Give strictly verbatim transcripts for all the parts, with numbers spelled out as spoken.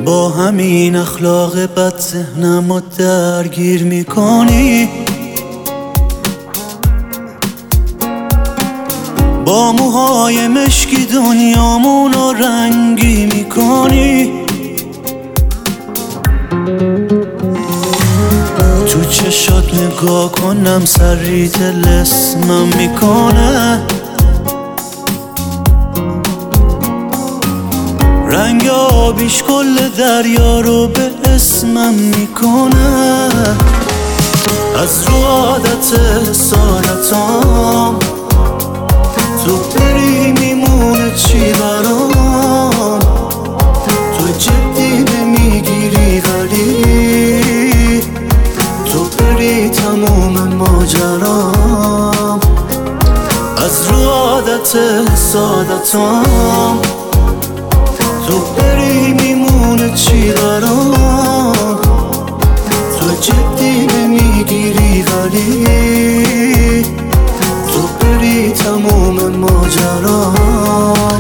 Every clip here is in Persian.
با همین اخلاق بد ذهنمو درگیر میکنی، با موهای مشکی دنیامونو رنگی میکنی. تو چشات نگاه کنم سری طلسمم میکنه، رنگ آبیش کل دریا رو به اسمم میکنه. از رو عادت سادتام تو بری میمونه چی برام، تو جدی نمیگیری ولی تو بری تموم ماجرام. از رو عادت سادتام تو بری میمونه چی برام، تو جدی نمیگیری ولی تو بری تموم ماجرام.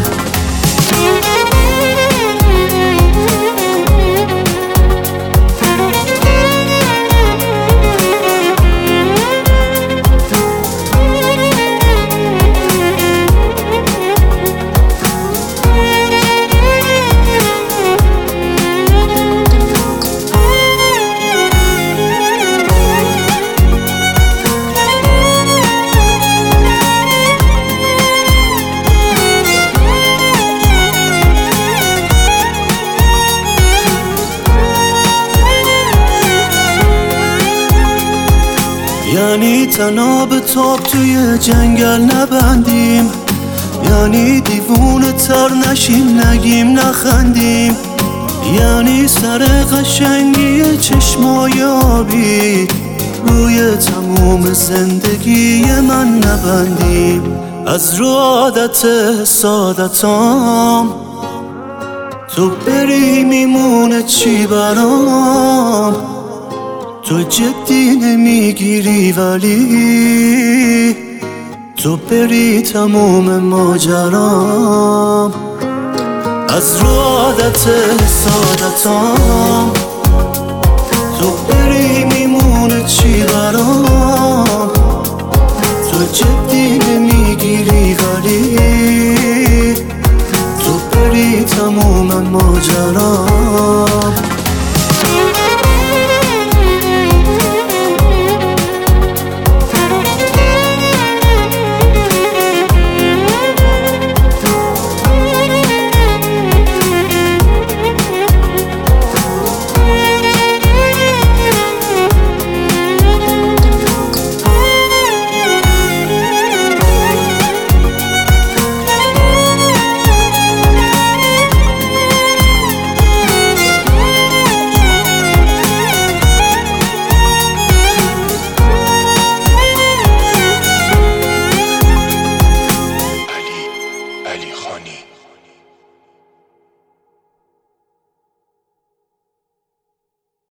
یعنی تناب تاب توی جنگل نبندیم، یعنی دیوونه تر نشیم نگیم نخندیم، یعنی سر قشنگی چشمای آبی روی تموم زندگی من نبندیم. از رو عادت سادتام تو بری میمونه چی برام، تو جدی نمیگیری ولی تو بری تموم ماجرام. از رو عادت سادتام تو بری میمونه چی برام، تو جدی نمیگیری ولی تو بری تموم ماجرام.